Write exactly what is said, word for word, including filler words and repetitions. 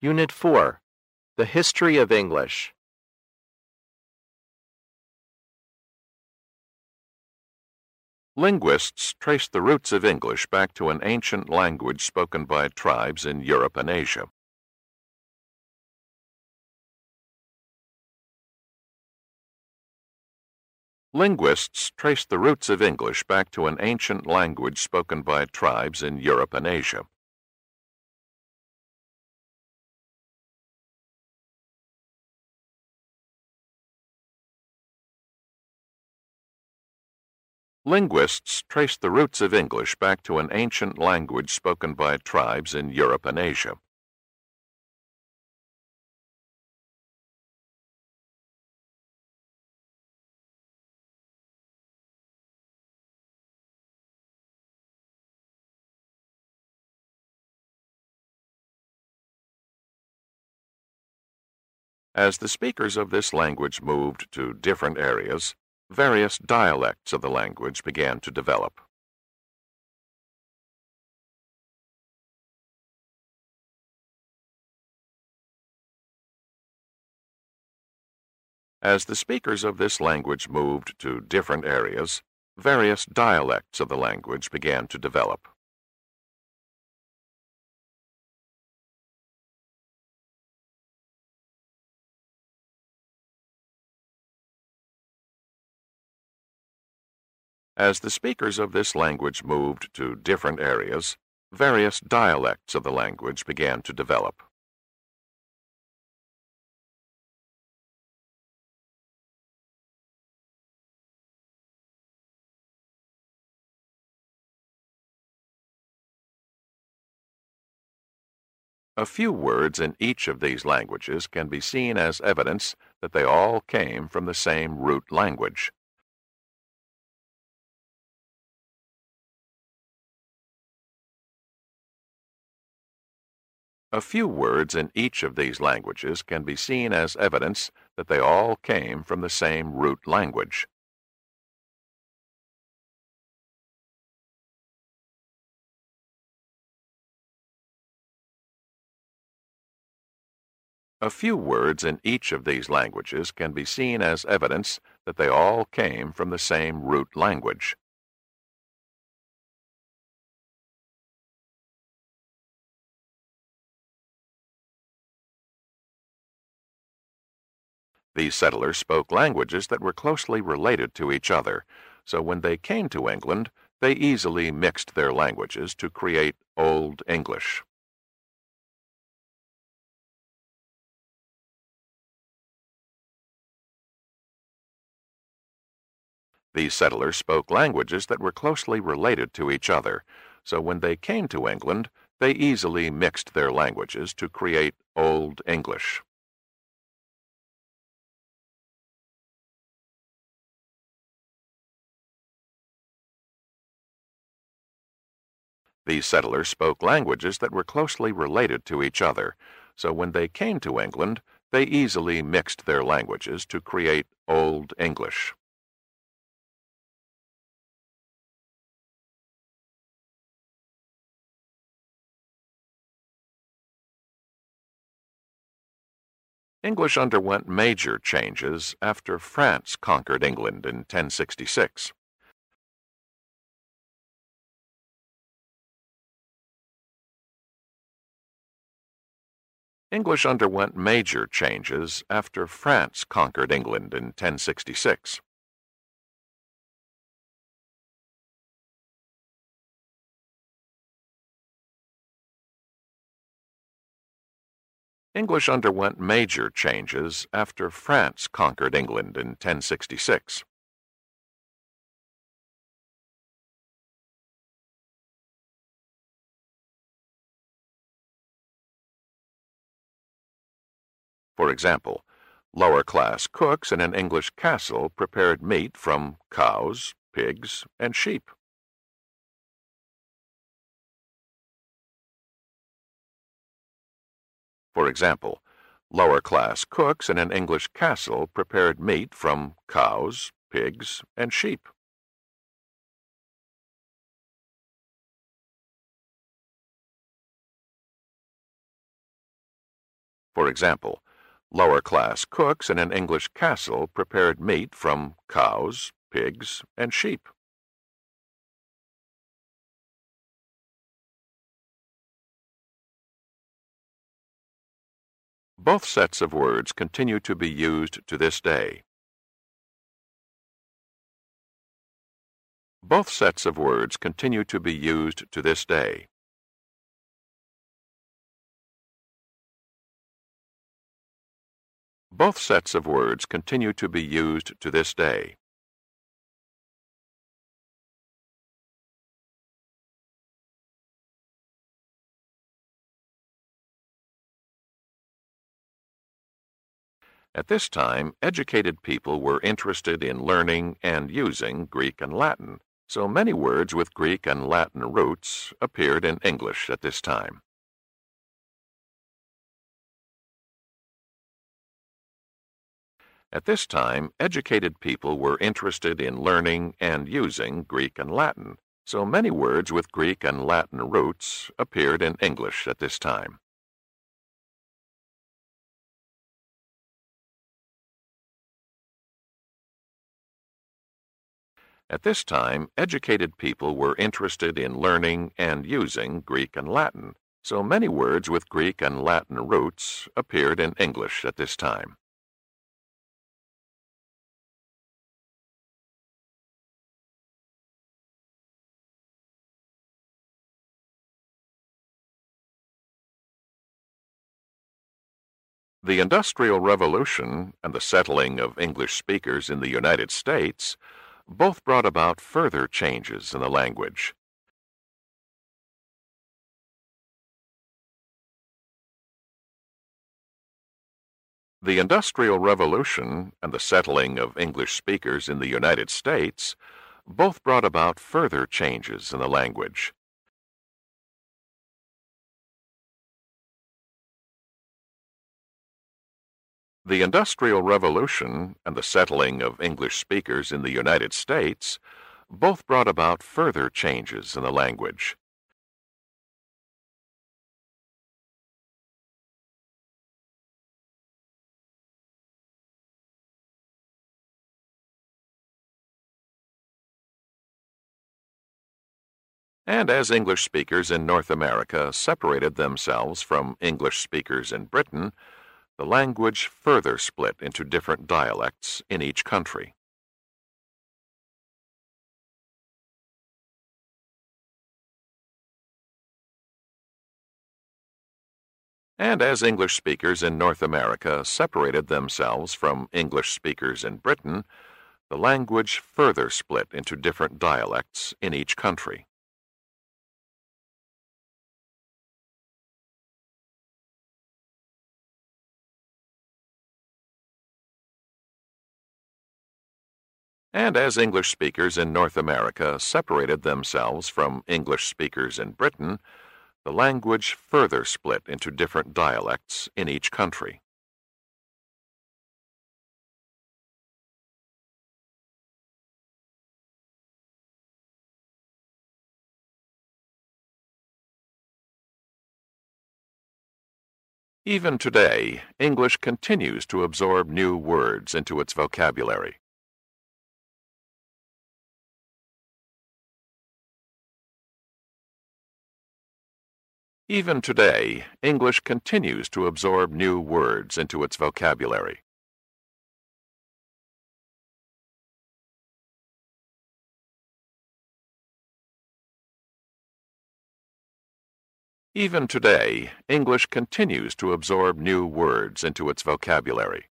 Unit four, The History of English. Linguists trace the roots of English back to an ancient language spoken by tribes in Europe and Asia. Linguists trace the roots of English back to an ancient language spoken by tribes in Europe and Asia. Linguists trace the roots of English back to an ancient language spoken by tribes in Europe and Asia. As the speakers of this language moved to different areas, various dialects of the language began to develop. As the speakers of this language moved to different areas, various dialects of the language began to develop. As the speakers of this language moved to different areas, various dialects of the language began to develop. A few words in each of these languages can be seen as evidence that they all came from the same root language. A few words in each of these languages can be seen as evidence that they all came from the same root language. A few words in each of these languages can be seen as evidence that they all came from the same root language. These settlers spoke languages that were closely related to each other, so when they came to England, they easily mixed their languages to create Old English. These settlers spoke languages that were closely related to each other, so when they came to England, they easily mixed their languages to create Old English. These settlers spoke languages that were closely related to each other, so when they came to England, they easily mixed their languages to create Old English. English underwent major changes after France conquered England in ten sixty-six. English underwent major changes after France conquered England in ten sixty-six. English underwent major changes after France conquered England in ten sixty-six. For example, lower-class cooks in an English castle prepared meat from cows, pigs, and sheep. For example, lower-class cooks in an English castle prepared meat from cows, pigs, and sheep. For example, lower-class cooks in an English castle prepared meat from cows, pigs, and sheep. Both sets of words continue to be used to this day. Both sets of words continue to be used to this day. Both sets of words continue to be used to this day. At this time, educated people were interested in learning and using Greek and Latin, so many words with Greek and Latin roots appeared in English at this time. At this time, educated people were interested in learning and using Greek and Latin, so many words with Greek and Latin roots appeared in English at this time. At this time, educated people were interested in learning and using Greek and Latin, so many words with Greek and Latin roots appeared in English at this time. The Industrial Revolution and the settling of English speakers in the United States both brought about further changes in the language. The Industrial Revolution and the settling of English speakers in the United States both brought about further changes in the language. The Industrial Revolution and the settling of English speakers in the United States both brought about further changes in the language. And as English speakers in North America separated themselves from English speakers in Britain, the language further split into different dialects in each country. And as English speakers in North America separated themselves from English speakers in Britain, the language further split into different dialects in each country. And as English speakers in North America separated themselves from English speakers in Britain, the language further split into different dialects in each country. Even today, English continues to absorb new words into its vocabulary. Even today, English continues to absorb new words into its vocabulary. Even today, English continues to absorb new words into its vocabulary.